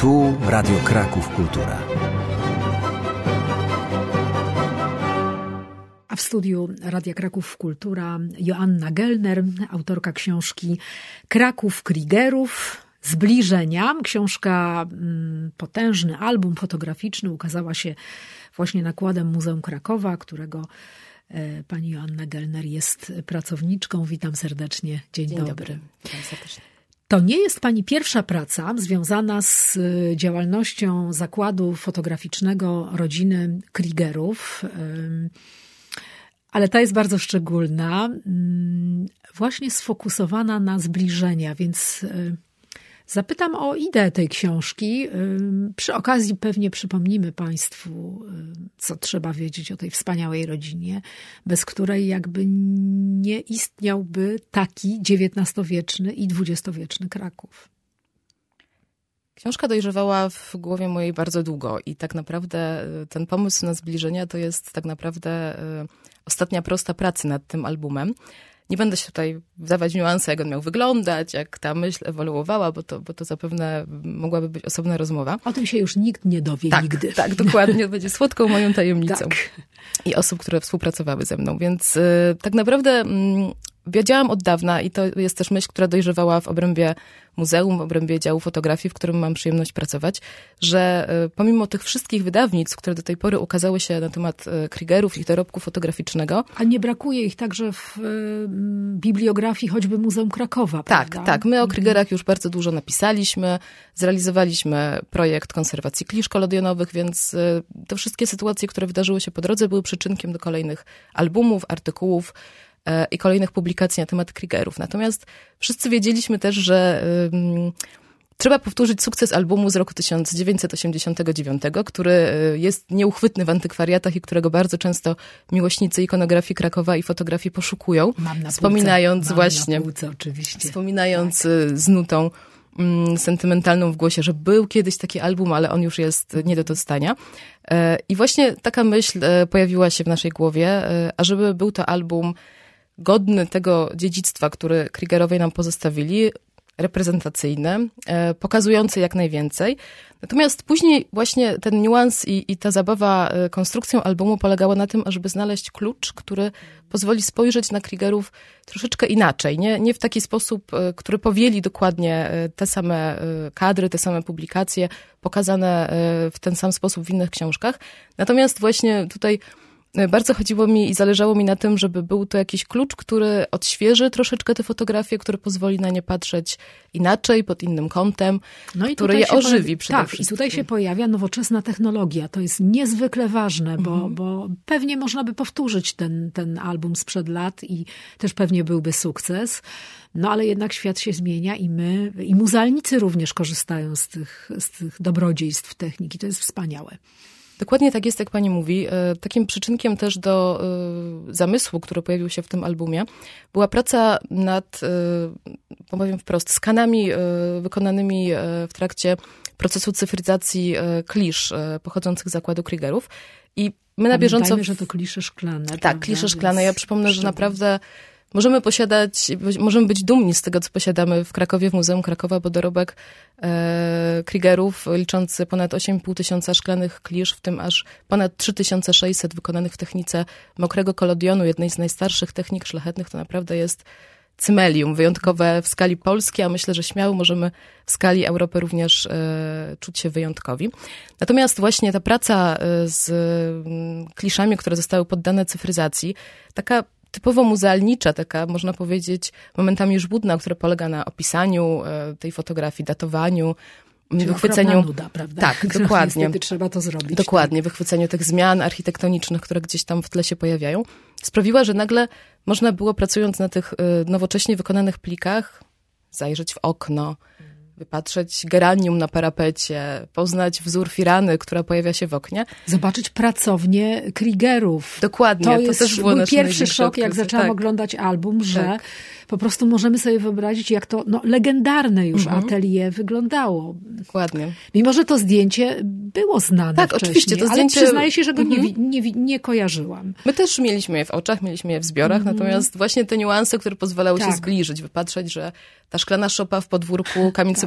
Tu Radio Kraków Kultura. A w studiu Radia Kraków Kultura Joanna Gellner, autorka książki Kraków Kriegerów. Zbliżenia. Książka, potężny album fotograficzny, ukazała się właśnie nakładem Muzeum Krakowa, którego pani Joanna Gellner jest pracowniczką. Witam serdecznie. Dzień dobry. Witam serdecznie. To nie jest pani pierwsza praca związana z działalnością zakładu fotograficznego rodziny Kriegerów, ale ta jest bardzo szczególna, właśnie sfokusowana na zbliżenia, więc zapytam o ideę tej książki. Przy okazji pewnie przypomnimy państwu, co trzeba wiedzieć o tej wspaniałej rodzinie, bez której jakby nie istniałby taki XIX-wieczny i XX-wieczny Kraków. Książka dojrzewała w głowie mojej bardzo długo i tak naprawdę ten pomysł na zbliżenia to jest tak naprawdę ostatnia prosta pracy nad tym albumem. Nie będę się tutaj wdawać w niuanse, jak on miał wyglądać, jak ta myśl ewoluowała, bo to zapewne mogłaby być osobna rozmowa. O tym się już nikt nie dowie nigdy. Tak, dokładnie. Będzie słodką moją tajemnicą. Tak. I osób, które współpracowały ze mną. Więc tak naprawdę wiedziałam od dawna i to jest też myśl, która dojrzewała w obrębie muzeum, w obrębie działu fotografii, w którym mam przyjemność pracować, że pomimo tych wszystkich wydawnictw, które do tej pory ukazały się na temat Kriegerów, ich dorobku fotograficznego. A nie brakuje ich także w bibliografii choćby Muzeum Krakowa, prawda? Tak. My o Kriegerach już bardzo dużo napisaliśmy, zrealizowaliśmy projekt konserwacji klisz kolodionowych, więc te wszystkie sytuacje, które wydarzyły się po drodze, były przyczynkiem do kolejnych albumów, artykułów i kolejnych publikacji na temat Kriegerów. Natomiast wszyscy wiedzieliśmy też, że trzeba powtórzyć sukces albumu z roku 1989, który jest nieuchwytny w antykwariatach i którego bardzo często miłośnicy ikonografii Krakowa i fotografii poszukują, wspominając z nutą sentymentalną w głosie, że był kiedyś taki album, ale on już jest nie do dostania. I właśnie taka myśl pojawiła się w naszej głowie, ażeby był to album godny tego dziedzictwa, które Kriegerowie nam pozostawili, reprezentacyjny, pokazujący jak najwięcej. Natomiast później właśnie ten niuans i ta zabawa konstrukcją albumu polegała na tym, ażeby znaleźć klucz, który pozwoli spojrzeć na Kriegerów troszeczkę inaczej. Nie w taki sposób, który powieli dokładnie te same kadry, te same publikacje, pokazane w ten sam sposób w innych książkach. Natomiast właśnie tutaj bardzo chodziło mi i zależało mi na tym, żeby był to jakiś klucz, który odświeży troszeczkę te fotografie, który pozwoli na nie patrzeć inaczej, pod innym kątem, który je ożywi przede wszystkim. I tutaj się pojawia nowoczesna technologia. To jest niezwykle ważne, bo pewnie można by powtórzyć ten album sprzed lat i też pewnie byłby sukces. No ale jednak świat się zmienia i my, i muzealnicy również korzystają z tych dobrodziejstw techniki. To jest wspaniałe. Dokładnie tak jest, jak pani mówi. Takim przyczynkiem też do zamysłu, który pojawił się w tym albumie, była praca nad, powiem wprost, skanami wykonanymi w trakcie procesu cyfryzacji klisz pochodzących z zakładu Kriegerów. I my na bieżąco... Pamiętajmy, że to klisze szklane. Tak, prawda? klisze szklane. Ja przypomnę, że naprawdę możemy być dumni z tego, co posiadamy w Krakowie, w Muzeum Krakowa, bo dorobek Kriegerów, liczący ponad 8,5 tysiąca szklanych klisz, w tym aż ponad 3600 wykonanych w technice mokrego kolodionu, jednej z najstarszych technik szlachetnych, to naprawdę jest cymelium, wyjątkowe w skali Polski, a myślę, że śmiało możemy w skali Europy również czuć się wyjątkowi. Natomiast właśnie ta praca z kliszami, które zostały poddane cyfryzacji, taka typowo muzealnicza, taka można powiedzieć momentami żmudna, która polega na opisaniu tej fotografii, datowaniu, wychwyceniu... nuda, prawda? Tak, dokładnie. Niestety trzeba to zrobić. Dokładnie, wychwyceniu tych zmian architektonicznych, które gdzieś tam w tle się pojawiają, sprawiła, że nagle można było, pracując na tych nowocześnie wykonanych plikach, zajrzeć w okno, wypatrzeć geranium na parapecie, poznać wzór firany, która pojawia się w oknie. Zobaczyć pracownię Kriegerów. Dokładnie. To też był pierwszy szok, jak zaczęłam oglądać album, że po prostu możemy sobie wyobrazić, jak to legendarne już atelier wyglądało. Dokładnie. Mimo, że to zdjęcie było znane tak, wcześniej, oczywiście, to zdjęcie... ale przyznaję się, że go nie kojarzyłam. My też mieliśmy je w oczach, mieliśmy je w zbiorach, natomiast właśnie te niuanse, które pozwalały się zbliżyć, wypatrzeć, że ta szklana szopa w podwórku kamienicy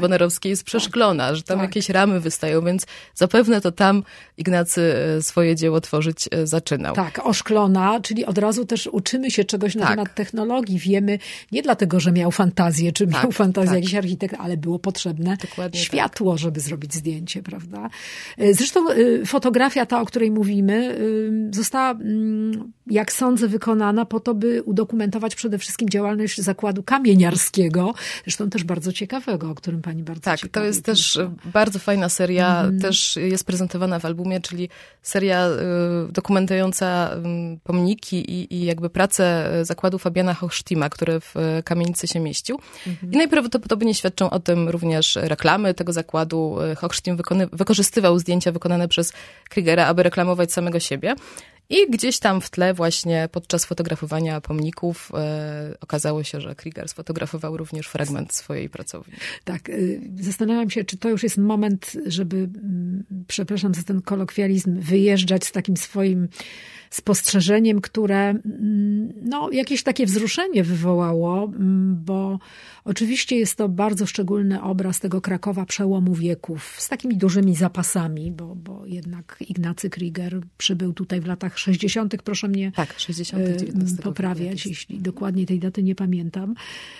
Bonerowskiej jest przeszklona, że tam jakieś ramy wystają, więc zapewne to tam Ignacy swoje dzieło tworzyć zaczynał. Tak, oszklona, czyli od razu też uczymy się czegoś na temat technologii. Wiemy, nie dlatego, że miał fantazję, czy miał fantazję jakiś architekt, ale było potrzebne światło, żeby zrobić zdjęcie, prawda? Zresztą fotografia ta, o której mówimy, została, jak sądzę, wykonana po to, by udokumentować przede wszystkim działalność zakładu kamieniarskiego, zresztą też bardzo ciekawego, o którym pani bardzo ciekawie to jest też bardzo fajna seria, też jest prezentowana w albumie, czyli seria dokumentująca pomniki i jakby pracę zakładu Fabiana Hochstima, który w kamienicy się mieścił. I najprawdopodobniej świadczą o tym również reklamy tego zakładu. Hochstim wykorzystywał zdjęcia wykonane przez Kriegera, aby reklamować samego siebie. I gdzieś tam w tle właśnie podczas fotografowania pomników okazało się, że Krieger sfotografował również fragment swojej pracowni. Tak, zastanawiam się, czy to już jest moment, żeby, przepraszam za ten kolokwializm, wyjeżdżać z takim swoim spostrzeżeniem, które jakieś takie wzruszenie wywołało, bo oczywiście jest to bardzo szczególny obraz tego Krakowa przełomu wieków, z takimi dużymi zapasami, bo jednak Ignacy Krieger przybył tutaj w latach 60., proszę mnie 19 poprawiać, jeśli dokładnie tej daty nie pamiętam.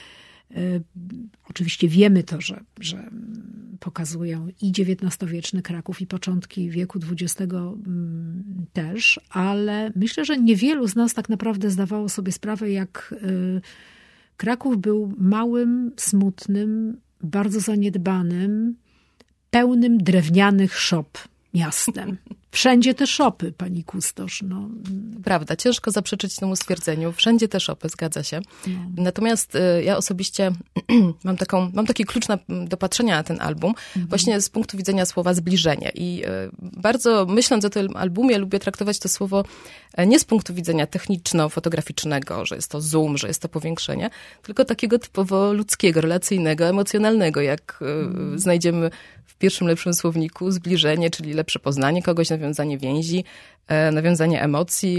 Oczywiście wiemy to, że pokazują i XIX-wieczny Kraków, i początki wieku XX też, ale myślę, że niewielu z nas tak naprawdę zdawało sobie sprawę, jak Kraków był małym, smutnym, bardzo zaniedbanym, pełnym drewnianych szop miastem. Wszędzie te szopy, pani kustosz. Prawda, ciężko zaprzeczyć temu stwierdzeniu. Wszędzie te szopy, zgadza się. Natomiast ja osobiście mam taki klucz do patrzenia na ten album, właśnie z punktu widzenia słowa zbliżenie. I bardzo myśląc o tym albumie, lubię traktować to słowo nie z punktu widzenia techniczno-fotograficznego, że jest to zoom, że jest to powiększenie, tylko takiego typowo ludzkiego, relacyjnego, emocjonalnego, jak znajdziemy w pierwszym lepszym słowniku zbliżenie, czyli lepsze poznanie kogoś, nawiązanie więzi, nawiązanie emocji,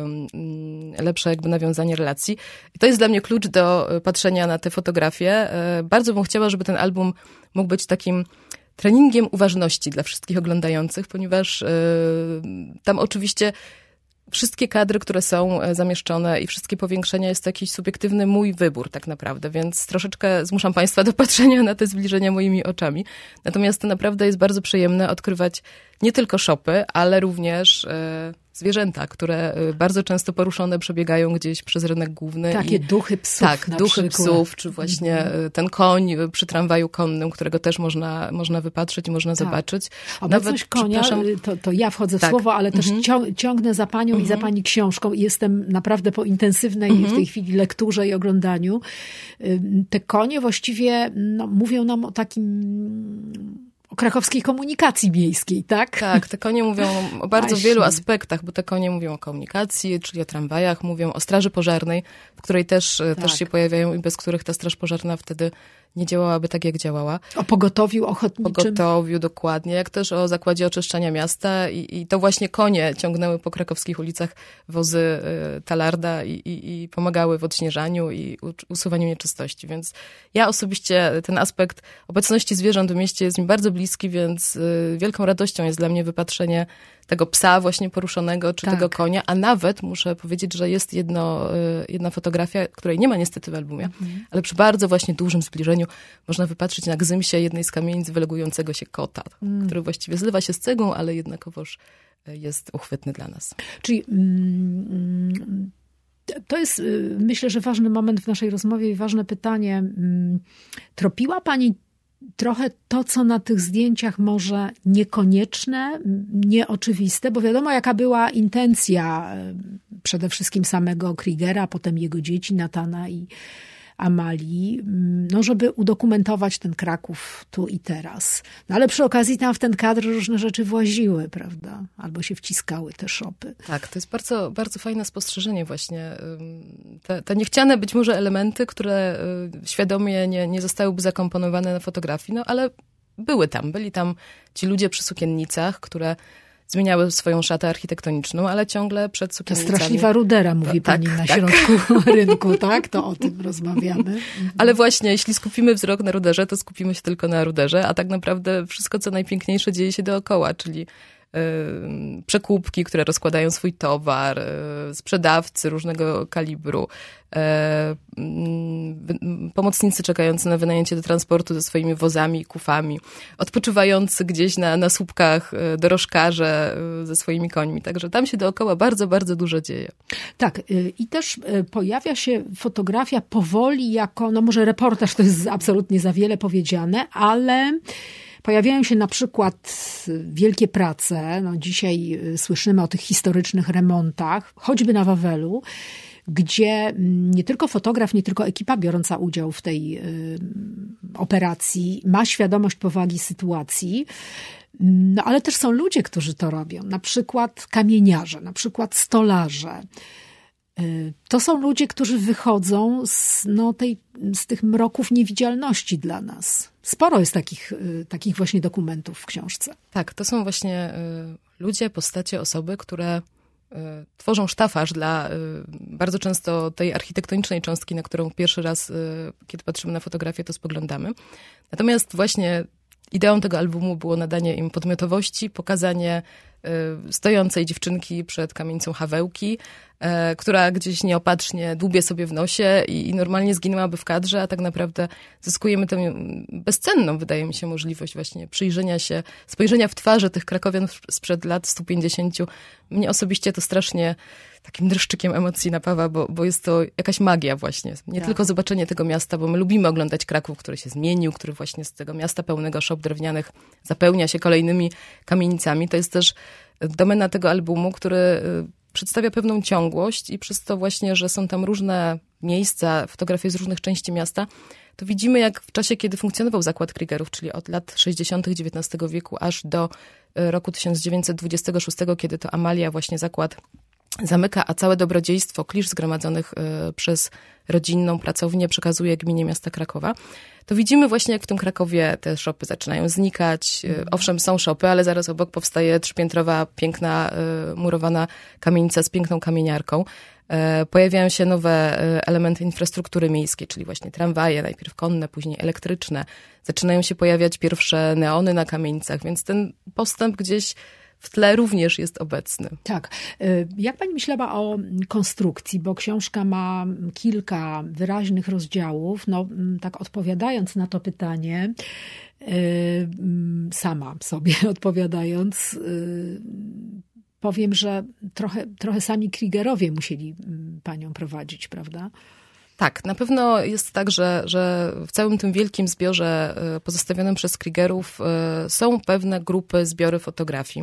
lepsze jakby nawiązanie relacji. I to jest dla mnie klucz do patrzenia na te fotografie. Bardzo bym chciała, żeby ten album mógł być takim treningiem uważności dla wszystkich oglądających, ponieważ tam oczywiście wszystkie kadry, które są zamieszczone i wszystkie powiększenia jest to jakiś subiektywny mój wybór tak naprawdę, więc troszeczkę zmuszam państwa do patrzenia na te zbliżenia moimi oczami. Natomiast to naprawdę jest bardzo przyjemne odkrywać nie tylko szopy, ale również zwierzęta, które bardzo często poruszone przebiegają gdzieś przez rynek główny. Takie duchy psów. Tak, duchy psów, czy właśnie ten koń przy tramwaju konnym, którego też można wypatrzyć i można zobaczyć. Obecność konia, to ja wchodzę w słowo, ale też ciągnę za panią i za pani książką i jestem naprawdę po intensywnej w tej chwili lekturze i oglądaniu. Te konie właściwie mówią nam o takim o krakowskiej komunikacji miejskiej, tak? Tak, te konie mówią o bardzo wielu aspektach, bo te konie mówią o komunikacji, czyli o tramwajach, mówią o straży pożarnej, w której też się pojawiają i bez których ta straż pożarna wtedy nie działałaby tak, jak działała. O pogotowiu ochotniczym. Pogotowiu, dokładnie, jak też o zakładzie oczyszczania miasta i to właśnie konie ciągnęły po krakowskich ulicach wozy Talarda i pomagały w odśnieżaniu i usuwaniu nieczystości, więc ja osobiście ten aspekt obecności zwierząt w mieście jest mi bardzo bliski, więc wielką radością jest dla mnie wypatrzenie tego psa właśnie poruszonego, czy tego konia, a nawet muszę powiedzieć, że jest jedna fotografia, której nie ma niestety w albumie, ale przy bardzo właśnie dużym zbliżeniu można wypatrzyć na gzymsie jednej z kamienic wylegującego się kota, który właściwie zlewa się z cegłą, ale jednakowoż jest uchwytny dla nas. Czyli to jest, myślę, że ważny moment w naszej rozmowie i ważne pytanie. Tropiła pani trochę to, co na tych zdjęciach może niekonieczne, nieoczywiste, bo wiadomo, jaka była intencja przede wszystkim samego Kriegera, potem jego dzieci, Natana i Amalii, żeby udokumentować ten Kraków tu i teraz. Ale przy okazji tam w ten kadr różne rzeczy właziły, prawda? Albo się wciskały te szopy. Tak, to jest bardzo, bardzo fajne spostrzeżenie właśnie. Te niechciane być może elementy, które świadomie nie zostałyby zakomponowane na fotografii, ale byli tam ci ludzie przy sukiennicach, które zmieniały swoją szatę architektoniczną, ale ciągle przed sukienicami. Straszliwa rudera, mówi pani na środku rynku, tak? To o tym rozmawiamy. Ale właśnie, jeśli skupimy wzrok na ruderze, to skupimy się tylko na ruderze, a tak naprawdę wszystko, co najpiękniejsze, dzieje się dookoła, czyli przekupki, które rozkładają swój towar, sprzedawcy różnego kalibru, pomocnicy czekający na wynajęcie do transportu ze swoimi wozami i kufami, odpoczywający gdzieś na słupkach dorożkarze ze swoimi końmi. Także tam się dookoła bardzo, bardzo dużo dzieje. Tak, i też pojawia się fotografia powoli jako, no może reportaż to jest absolutnie za wiele powiedziane, ale pojawiają się na przykład wielkie prace. No dzisiaj słyszymy o tych historycznych remontach, choćby na Wawelu, gdzie nie tylko fotograf, nie tylko ekipa biorąca udział w tej operacji ma świadomość powagi sytuacji, no ale też są ludzie, którzy to robią. Na przykład kamieniarze, na przykład stolarze. To są ludzie, którzy wychodzą z tych mroków niewidzialności dla nas. Sporo jest takich właśnie dokumentów w książce. Tak, to są właśnie ludzie, postacie, osoby, które tworzą sztafaż dla bardzo często tej architektonicznej cząstki, na którą pierwszy raz, kiedy patrzymy na fotografię, to spoglądamy. Natomiast właśnie ideą tego albumu było nadanie im podmiotowości, pokazanie stojącej dziewczynki przed kamienicą Hawełki, która gdzieś nieopatrznie dłubie sobie w nosie i normalnie zginęłaby w kadrze, a tak naprawdę zyskujemy tę bezcenną, wydaje mi się, możliwość właśnie przyjrzenia się, spojrzenia w twarze tych krakowian sprzed lat 150. Mnie osobiście to strasznie takim dreszczykiem emocji napawa, bo jest to jakaś magia właśnie. Nie tylko zobaczenie tego miasta, bo my lubimy oglądać Kraków, który się zmienił, który właśnie z tego miasta pełnego szop drewnianych zapełnia się kolejnymi kamienicami. To jest też domena tego albumu, który przedstawia pewną ciągłość i przez to właśnie, że są tam różne miejsca, fotografie z różnych części miasta, to widzimy, jak w czasie, kiedy funkcjonował zakład Kriegerów, czyli od lat 60. XIX wieku aż do roku 1926, kiedy to Amalia właśnie zakład zamyka, a całe dobrodziejstwo, klisz zgromadzonych przez rodzinną pracownię przekazuje gminie miasta Krakowa, to widzimy właśnie, jak w tym Krakowie te szopy zaczynają znikać. Owszem, są szopy, ale zaraz obok powstaje trzypiętrowa, piękna, murowana kamienica z piękną kamieniarką. Pojawiają się nowe elementy infrastruktury miejskiej, czyli właśnie tramwaje, najpierw konne, później elektryczne. Zaczynają się pojawiać pierwsze neony na kamienicach, więc ten postęp gdzieś w tle również jest obecny. Tak. Jak pani myślała o konstrukcji, bo książka ma kilka wyraźnych rozdziałów, no tak odpowiadając na to pytanie, sama sobie odpowiadając, powiem, że trochę sami Kriegerowie musieli panią prowadzić, prawda? Tak, na pewno jest tak, że w całym tym wielkim zbiorze pozostawionym przez Kriegerów są pewne grupy, zbiory fotografii.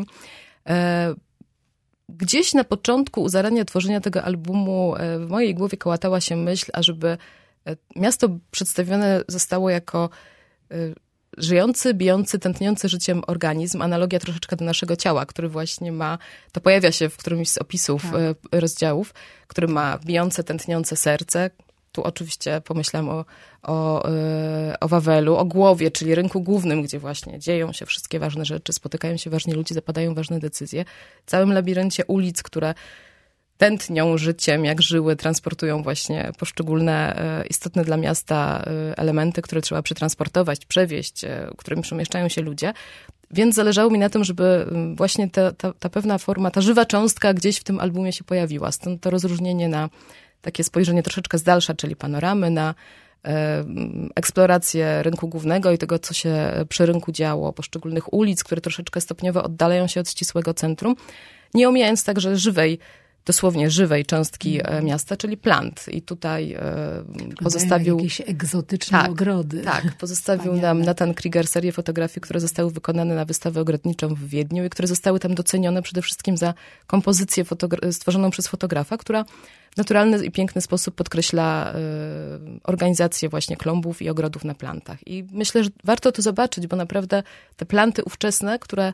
Gdzieś na początku, u zarania tworzenia tego albumu w mojej głowie kołatała się myśl, ażeby miasto przedstawione zostało jako żyjący, bijący, tętniący życiem organizm, analogia troszeczkę do naszego ciała, który właśnie ma, to pojawia się w którymś z opisów rozdziałów, który ma bijące, tętniące serce. Tu oczywiście pomyślałam o Wawelu, o Głowie, czyli rynku głównym, gdzie właśnie dzieją się wszystkie ważne rzeczy, spotykają się ważni ludzie, zapadają ważne decyzje. Całym labiryncie ulic, które tętnią życiem, jak żyły, transportują właśnie poszczególne istotne dla miasta elementy, które trzeba przetransportować, przewieźć, którymi przemieszczają się ludzie. Więc zależało mi na tym, żeby właśnie ta pewna forma, ta żywa cząstka gdzieś w tym albumie się pojawiła. Stąd to rozróżnienie na takie spojrzenie troszeczkę z dalsza, czyli panoramy, na eksplorację rynku głównego i tego, co się przy rynku działo, poszczególnych ulic, które troszeczkę stopniowo oddalają się od ścisłego centrum, nie omijając także dosłownie żywej cząstki miasta, czyli plant. I tutaj pozostawił jakieś egzotyczne ogrody. Tak, pozostawił nam Nathan Krieger serię fotografii, które zostały wykonane na wystawę ogrodniczą w Wiedniu i które zostały tam docenione przede wszystkim za kompozycję stworzoną przez fotografa, która w naturalny i piękny sposób podkreśla organizację właśnie klombów i ogrodów na plantach. I myślę, że warto to zobaczyć, bo naprawdę te planty ówczesne, które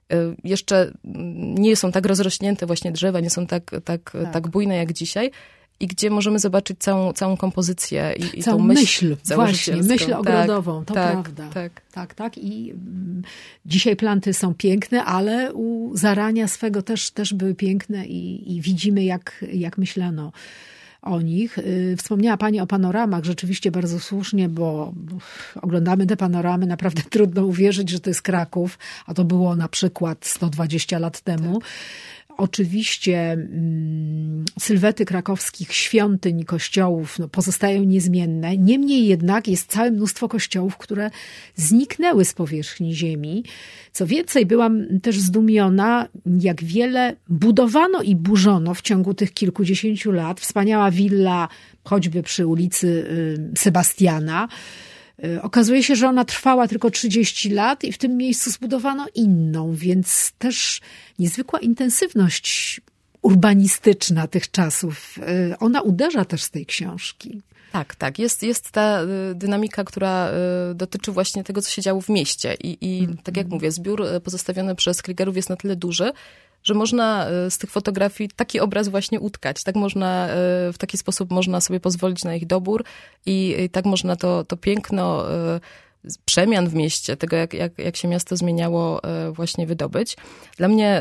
jeszcze nie są tak rozrośnięte właśnie drzewa, nie są tak bujne jak dzisiaj, i gdzie możemy zobaczyć całą kompozycję i całą tą myśl właśnie, myśl ogrodową, to tak, prawda. Tak. I dzisiaj planty są piękne, ale u zarania swego też były piękne i widzimy, jak myślano o nich. Wspomniała Pani o panoramach, rzeczywiście bardzo słusznie, bo oglądamy te panoramy, naprawdę trudno uwierzyć, że to jest Kraków, a to było na przykład 120 lat temu. Oczywiście sylwety krakowskich świątyń i kościołów pozostają niezmienne. Niemniej jednak jest całe mnóstwo kościołów, które zniknęły z powierzchni ziemi. Co więcej, byłam też zdumiona, jak wiele budowano i burzono w ciągu tych kilkudziesięciu lat. Wspaniała willa, choćby przy ulicy Sebastiana. Okazuje się, że ona trwała tylko 30 lat i w tym miejscu zbudowano inną, więc też niezwykła intensywność urbanistyczna tych czasów. Ona uderza też z tej książki. Tak. Jest ta dynamika, która dotyczy właśnie tego, co się działo w mieście. I tak jak mówię, zbiór pozostawiony przez Kriegerów jest na tyle duży, że można z tych fotografii taki obraz właśnie utkać. Tak można, w taki sposób można sobie pozwolić na ich dobór i tak można to piękno przemian w mieście, tego jak się miasto zmieniało, właśnie wydobyć. Dla mnie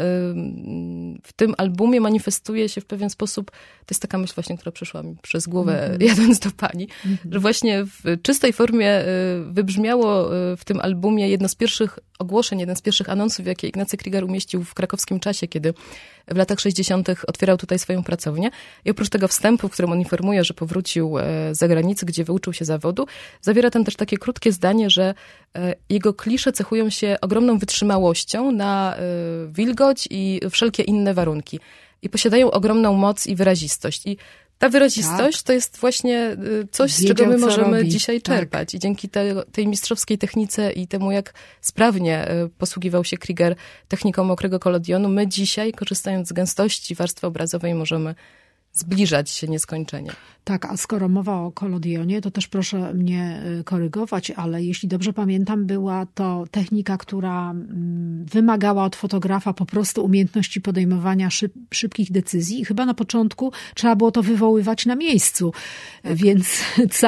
w tym albumie manifestuje się w pewien sposób, to jest taka myśl właśnie, która przyszła mi przez głowę jadąc do Pani, że właśnie w czystej formie wybrzmiało w tym albumie jedno z pierwszych ogłoszeń, jeden z pierwszych anonsów, jakie Ignacy Krieger umieścił w krakowskim czasie, kiedy w latach 60. otwierał tutaj swoją pracownię. I oprócz tego wstępu, w którym on informuje, że powrócił z zagranicy, gdzie wyuczył się zawodu, zawiera tam też takie krótkie zdanie, że jego klisze cechują się ogromną wytrzymałością na wilgoć i wszelkie inne warunki. I posiadają ogromną moc i wyrazistość. I ta wyrazistość to jest właśnie coś, z czego my możemy dzisiaj czerpać. I dzięki tej mistrzowskiej technice i temu, jak sprawnie posługiwał się Krieger techniką mokrego kolodionu, my dzisiaj, korzystając z gęstości warstwy obrazowej, możemy zbliżać się nieskończenie. Tak, a skoro mowa o kolodionie, to też proszę mnie korygować, ale jeśli dobrze pamiętam, była to technika, która wymagała od fotografa po prostu umiejętności podejmowania szybkich decyzji i chyba na początku trzeba było to wywoływać na miejscu. Więc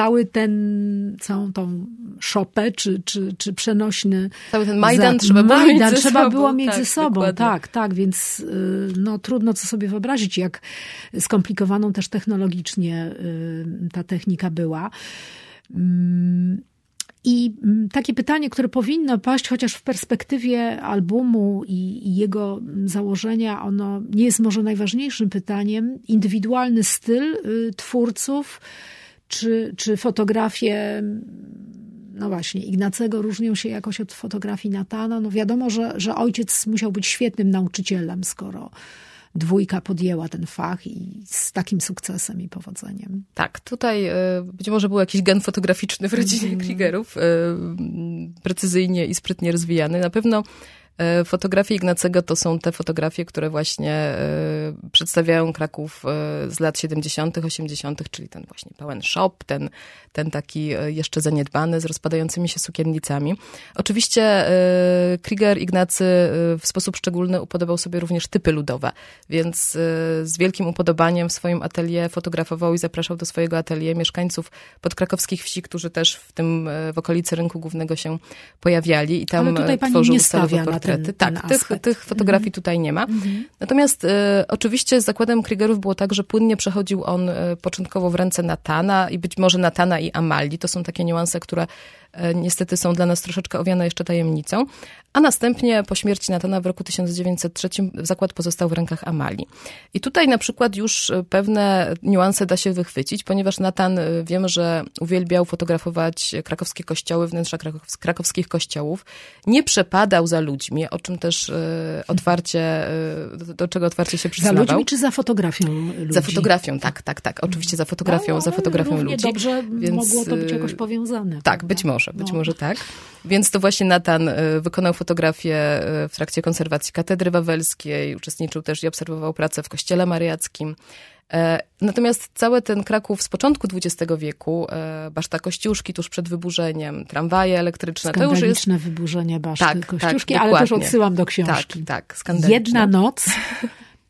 całą tą szopę, czy przenośny... Cały ten Majdan trzeba było mieć ze sobą. Tak, więc trudno co sobie wyobrazić, jak skomplikowaną też technologicznie ta technika była. I takie pytanie, które powinno paść chociaż w perspektywie albumu i jego założenia, ono nie jest może najważniejszym pytaniem. Indywidualny styl twórców, czy fotografie, no właśnie, Ignacego różnią się jakoś od fotografii Natana. No wiadomo, że ojciec musiał być świetnym nauczycielem, skoro dwójka podjęła ten fach i z takim sukcesem i powodzeniem. Tak, tutaj być może był jakiś gen fotograficzny w rodzinie Kriegerów, precyzyjnie i sprytnie rozwijany. Na pewno fotografie Ignacego to są te fotografie, które właśnie przedstawiają Kraków z lat 70., 80., czyli ten właśnie pełen shop, ten taki jeszcze zaniedbany z rozpadającymi się sukiennicami. Oczywiście Krieger Ignacy w sposób szczególny upodobał sobie również typy ludowe, więc z wielkim upodobaniem w swoim atelier fotografował i zapraszał do swojego atelier mieszkańców podkrakowskich wsi, którzy też w okolicy Rynku Głównego się pojawiali i tam tworzył celowe portrety. Tych fotografii tutaj nie ma. Natomiast oczywiście zakładem Kriegerów było tak, że płynnie przechodził on początkowo w ręce Natana i być może Natana i Amalii. To są takie niuanse, które niestety są dla nas troszeczkę owiane jeszcze tajemnicą. A następnie po śmierci Natana w roku 1903 zakład pozostał w rękach Amalii. I tutaj na przykład już pewne niuanse da się wychwycić, ponieważ Natan, wiemy, że uwielbiał fotografować krakowskie kościoły, wnętrza krakowskich kościołów. Nie przepadał za ludźmi, o czym też do czego otwarcie się przyznawał. Za ludźmi czy za fotografią ludzi? Za fotografią, tak. Oczywiście za fotografią ludzi. Dobrze mogło to być jakoś powiązane. Tak, prawda? być może tak. Więc to właśnie Natan wykonał fotografię w trakcie konserwacji katedry wawelskiej, uczestniczył też i obserwował pracę w kościele mariackim. Natomiast cały ten Kraków z początku XX wieku, Baszta Kościuszki tuż przed wyburzeniem, tramwaje elektryczne, to już jest... wyburzenie Baszty Kościuszki, tak, ale też odsyłam do książki. Tak, skandaliczne. Jedna noc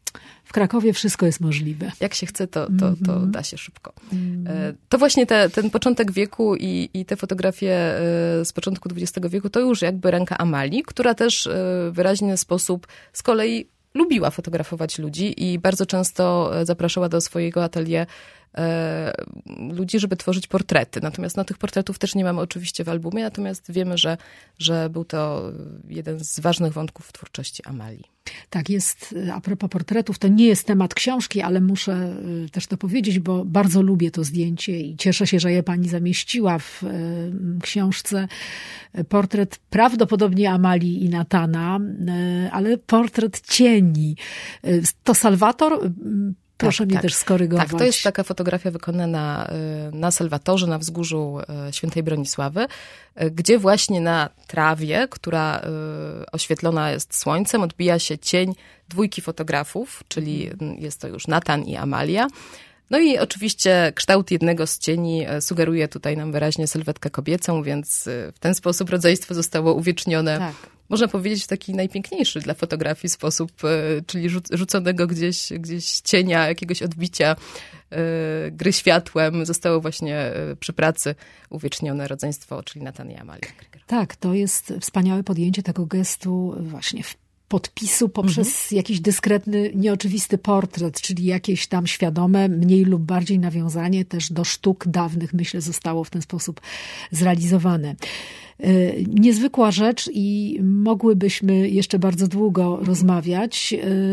W Krakowie wszystko jest możliwe. Jak się chce, to da się szybko. To właśnie ten początek wieku i te fotografie z początku XX wieku, to już jakby ręka Amalii, która też w wyraźny sposób z kolei lubiła fotografować ludzi i bardzo często zapraszała do swojego atelier ludzi, żeby tworzyć portrety. Natomiast tych portretów też nie mamy oczywiście w albumie, natomiast wiemy, że był to jeden z ważnych wątków w twórczości Amalii. Tak, jest, a propos portretów, to nie jest temat książki, ale muszę też to powiedzieć, bo bardzo lubię to zdjęcie i cieszę się, że je pani zamieściła w książce. Portret prawdopodobnie Amalii i Natana, ale portret cieni. To Salvator? Proszę mnie też skorygować. Tak, to jest taka fotografia wykonana na Salwatorze, na wzgórzu Świętej Bronisławy, gdzie właśnie na trawie, która oświetlona jest słońcem, odbija się cień dwójki fotografów, czyli jest to już Natan i Amalia. No i oczywiście kształt jednego z cieni sugeruje tutaj nam wyraźnie sylwetkę kobiecą, więc w ten sposób rodzeństwo zostało uwiecznione. Tak. Można powiedzieć w taki najpiękniejszy dla fotografii sposób, czyli rzuconego gdzieś cienia, jakiegoś odbicia, gry światłem, zostało właśnie przy pracy uwiecznione rodzeństwo, czyli Natan i Amalia. Tak, to jest wspaniałe podjęcie tego gestu właśnie podpisu poprzez jakiś dyskretny, nieoczywisty portret, czyli jakieś tam świadome, mniej lub bardziej nawiązanie też do sztuk dawnych, myślę, zostało w ten sposób zrealizowane. Niezwykła rzecz i mogłybyśmy jeszcze bardzo długo rozmawiać.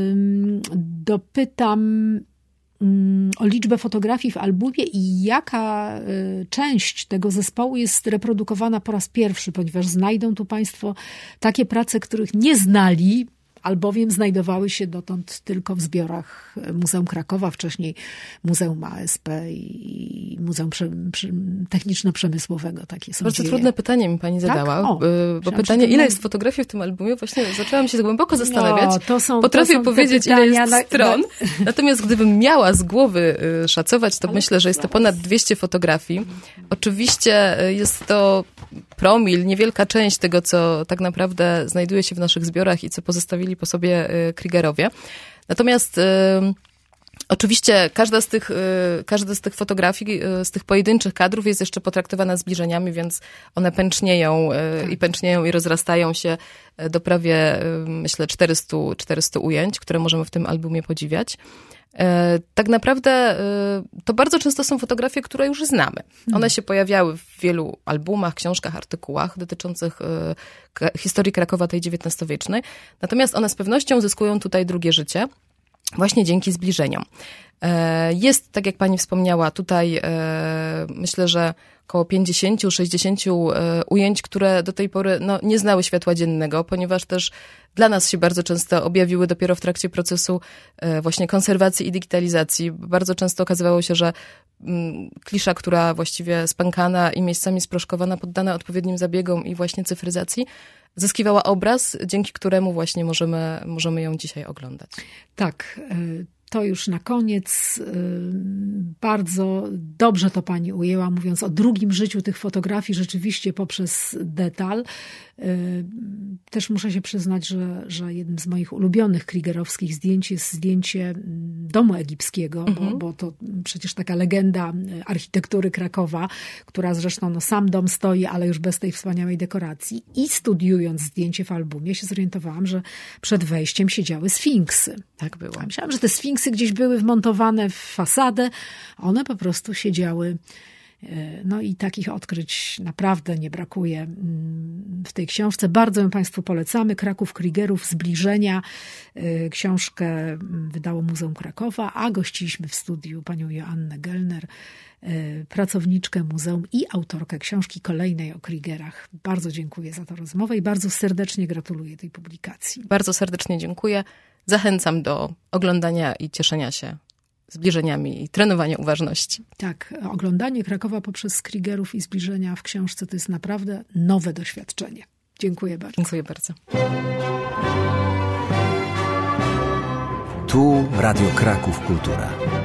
Dopytam o liczbę fotografii w albumie i jaka część tego zespołu jest reprodukowana po raz pierwszy, ponieważ znajdą tu państwo takie prace, których nie znali, albowiem znajdowały się dotąd tylko w zbiorach Muzeum Krakowa, wcześniej Muzeum ASP i Muzeum Techniczno-Przemysłowego. Takie są bardzo dzieje. Trudne pytanie mi pani zadała, bo pytanie, ile jest fotografii w tym albumie, właśnie zaczęłam się głęboko zastanawiać. Potrafię powiedzieć, ile jest stron. Natomiast gdybym miała z głowy szacować, to myślę, że jest to ponad 200 fotografii. Oczywiście jest to promil, niewielka część tego, co tak naprawdę znajduje się w naszych zbiorach i co pozostawili po sobie Kriegerowie. Natomiast oczywiście każda z tych fotografii, z tych pojedynczych kadrów jest jeszcze potraktowana zbliżeniami, więc one pęcznieją i rozrastają się do prawie, myślę, 400 ujęć, które możemy w tym albumie podziwiać. Tak naprawdę to bardzo często są fotografie, które już znamy. One się pojawiały w wielu albumach, książkach, artykułach dotyczących historii Krakowa tej XIX-wiecznej. Natomiast one z pewnością zyskują tutaj drugie życie właśnie dzięki zbliżeniom. Jest, tak jak pani wspomniała, tutaj myślę, że około 50-60 ujęć, które do tej pory nie znały światła dziennego, ponieważ też dla nas się bardzo często objawiły dopiero w trakcie procesu właśnie konserwacji i digitalizacji. Bardzo często okazywało się, że klisza, która właściwie spękana i miejscami sproszkowana, poddana odpowiednim zabiegom i właśnie cyfryzacji, zyskiwała obraz, dzięki któremu właśnie możemy ją dzisiaj oglądać. Tak, to już na koniec. Bardzo dobrze to pani ujęła, mówiąc o drugim życiu tych fotografii, rzeczywiście poprzez detal. Też muszę się przyznać, że jednym z moich ulubionych kriegerowskich zdjęć jest zdjęcie domu egipskiego, bo to przecież taka legenda architektury Krakowa, która zresztą sam dom stoi, ale już bez tej wspaniałej dekoracji. I studiując zdjęcie w albumie się zorientowałam, że przed wejściem siedziały sfinksy. Tak było. Ja myślałam, że te sfinksy gdzieś były wmontowane w fasadę, a one po prostu siedziały. No i takich odkryć naprawdę nie brakuje w tej książce. Bardzo ją państwu polecamy. Kraków Kriegerów, Zbliżenia. Książkę wydało Muzeum Krakowa, a gościliśmy w studiu panią Joannę Gellner, pracowniczkę muzeum i autorkę książki kolejnej o Kriegerach. Bardzo dziękuję za tę rozmowę i bardzo serdecznie gratuluję tej publikacji. Bardzo serdecznie dziękuję. Zachęcam do oglądania i cieszenia się zbliżeniami i trenowania uważności. Tak, oglądanie Krakowa poprzez Kriegerów i Zbliżenia w książce to jest naprawdę nowe doświadczenie. Dziękuję bardzo. Dziękuję bardzo. Tu Radio Kraków Kultura.